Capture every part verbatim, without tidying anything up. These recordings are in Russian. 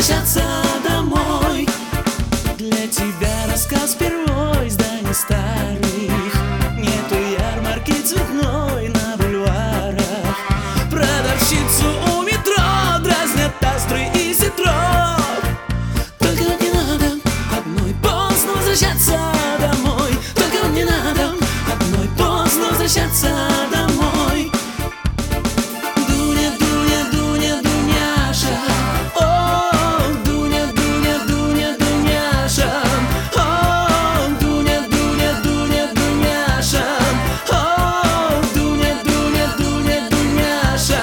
возвращаться домой. Для тебя рассказ первой зданий старых. Нету ярмарки цветной на бульварах. Продавщицу у метро дразнят астры и ситро. Только вот не надо одной поздно возвращаться домой. Только вот не надо одной поздно возвращаться домой. Дуня, Дуня, Дуня, Дуняша. О, Дуня, Дуня, Дуня, Дуняша. О, Дуня, Дуня, Дуня, Дуняша. О, Дуня, Дуня, Дуня, Дуняша.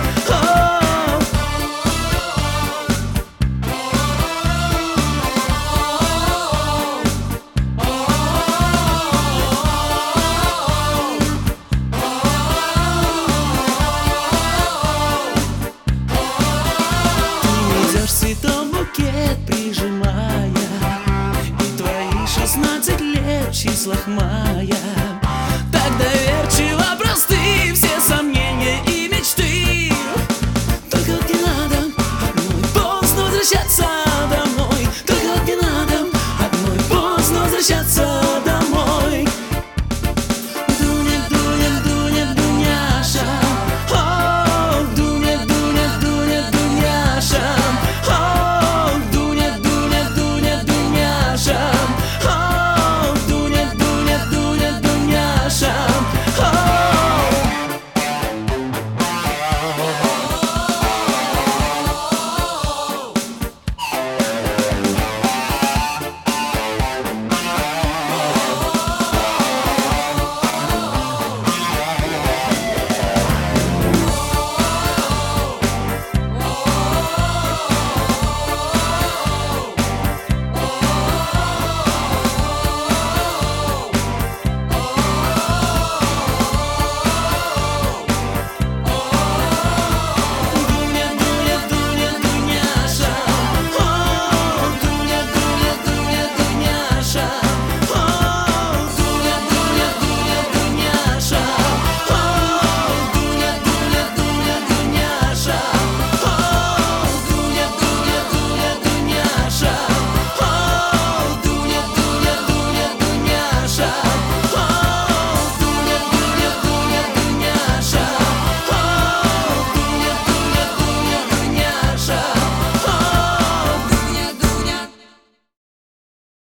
Цветов букет прижимая, и твои шестнадцать лет в числах мая. Так доверчиво просты все сомнения и мечты. Только вот не надо одной поздно возвращаться